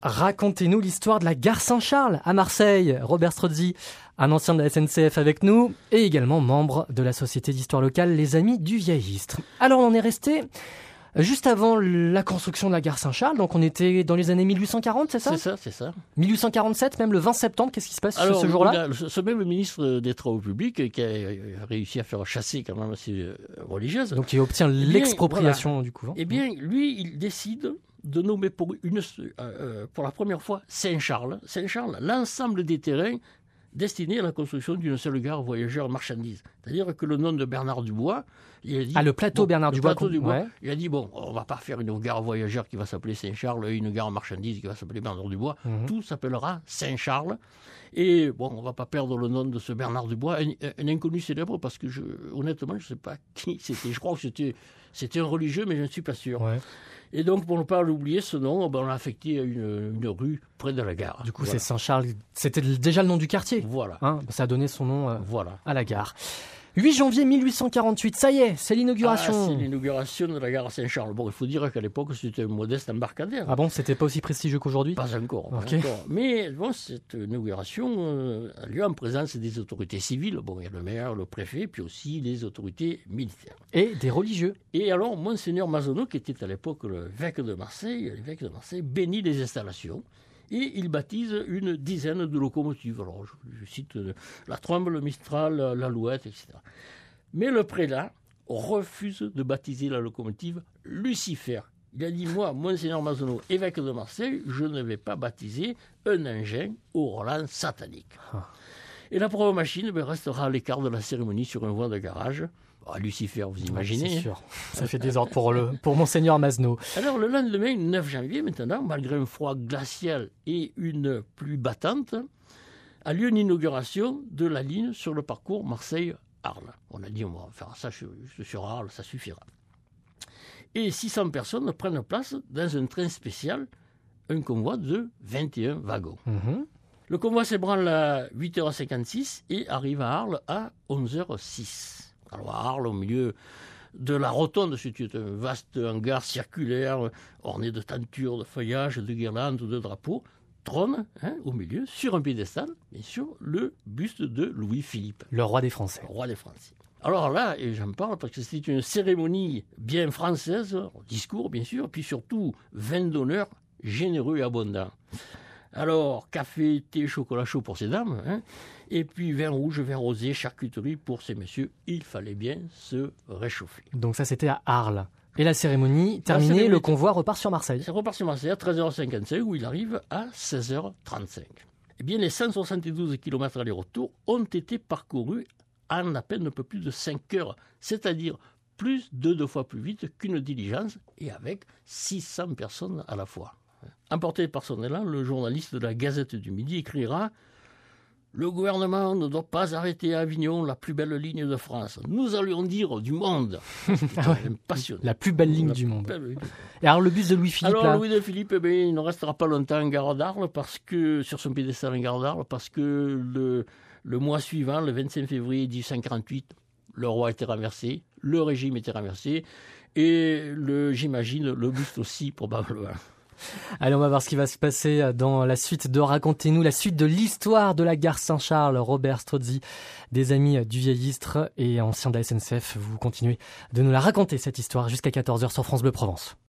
Racontez-nous l'histoire de la gare Saint-Charles à Marseille. Robert Strozzi, un ancien de la SNCF avec nous et également membre de la Société d'histoire locale Les Amis du Vieil Istres. Alors on en est resté juste avant la construction de la gare Saint-Charles, donc on était dans les années 1840, c'est ça ? C'est ça. 1847, même le 20 septembre, qu'est-ce qui se passe ce jour-là ? Ce même ministre des Travaux publics qui a réussi à faire chasser quand même ces religieuses. Donc il obtient l'expropriation du couvent. Eh bien, lui, il décide de nommer pour la première fois Saint-Charles, l'ensemble des terrains destinés à la construction d'une seule gare voyageurs marchandises. C'est-à-dire que le nom de Bernard Dubois, il a dit... le plateau Bernard Dubois. Ouais. Il a dit, on va pas faire une gare voyageur qui va s'appeler Saint-Charles et une gare marchandise qui va s'appeler Bernard Dubois. Tout s'appellera Saint-Charles. Et on va pas perdre le nom de ce Bernard Dubois, un inconnu célèbre, parce que honnêtement, je sais pas qui c'était. Je crois que c'était un religieux, mais je ne suis pas sûr. Ouais. Et donc, pour ne pas l'oublier, ce nom, on l'a affecté à une rue près de la gare. Du coup, c'est Saint-Charles. C'était déjà le nom du quartier. Voilà. Ça a donné son nom à la gare. 8 janvier 1848, ça y est, c'est l'inauguration. C'est l'inauguration de la gare à Saint-Charles. Il faut dire qu'à l'époque, c'était un modeste embarcadère. Ah bon, c'était pas aussi prestigieux qu'aujourd'hui ? Pas encore. Okay. Mais cette inauguration a lieu en présence des autorités civiles. Il y a le maire, le préfet, puis aussi les autorités militaires. Et des religieux. Et alors, Monseigneur Mazenot, qui était à l'époque l'évêque de Marseille, bénit les installations. Et il baptise une dizaine de locomotives. Alors, je cite la Trombe, le Mistral, l'Alouette, etc. Mais le prélat refuse de baptiser la locomotive Lucifer. Il a dit, moi, Monseigneur Mazenot, évêque de Marseille, je ne vais pas baptiser un engin au volant satanique. Et la pauvre machine restera à l'écart de la cérémonie sur un voie de garage. Lucifer, vous imaginez. C'est sûr, ça fait désordre pour Monseigneur Mazenot. Alors le lendemain, 9 janvier maintenant, malgré un froid glacial et une pluie battante, a lieu une inauguration de la ligne sur le parcours Marseille-Arles. On a dit, on va faire ça sur Arles, ça suffira. Et 600 personnes prennent place dans un train spécial, un convoi de 21 wagons. Le convoi s'ébranle à 8h56 et arrive à Arles à 11h06. Alors à Arles, au milieu de la rotonde, c'est un vaste hangar circulaire orné de tentures, de feuillages, de guirlandes, de drapeaux, trône au milieu, sur un piédestal, bien sûr, le buste de Louis-Philippe. Le roi des Français. Le roi des Français. Alors là, et j'en parle parce que c'est une cérémonie bien française, discours bien sûr, puis surtout vin d'honneur généreux et abondant. Alors, café, thé, chocolat chaud pour ces dames, et puis vin rouge, vin rosé, charcuterie pour ces messieurs. Il fallait bien se réchauffer. Donc ça, c'était à Arles. Et la cérémonie terminée, le convoi repart sur Marseille. Ça repart sur Marseille à 13h55, où il arrive à 16h35. Eh bien, les 172 km aller-retour ont été parcourus en à peine un peu plus de 5 heures, c'est-à-dire plus de 2 fois plus vite qu'une diligence, et avec 600 personnes à la fois. Emporté par son élan, le journaliste de la Gazette du Midi écrira « Le gouvernement ne doit pas arrêter à Avignon la plus belle ligne de France. Nous allions dire du monde. » Passionné. La plus belle ligne du monde. Et alors le bus de Louis-Philippe Louis de Philippe, il ne restera pas longtemps en gare d'Arles, sur son piédestal en gare d'Arles, parce que le mois suivant, le 25 février 1848, le roi était renversé, le régime était renversé, et j'imagine le buste aussi probablement. Allez, on va voir ce qui va se passer dans la suite de Racontez-nous, la suite de l'histoire de la gare Saint-Charles. Robert Strozzi, des Amis du Vieil Istres et ancien de la SNCF, vous continuez de nous la raconter cette histoire jusqu'à 14h sur France Bleu Provence.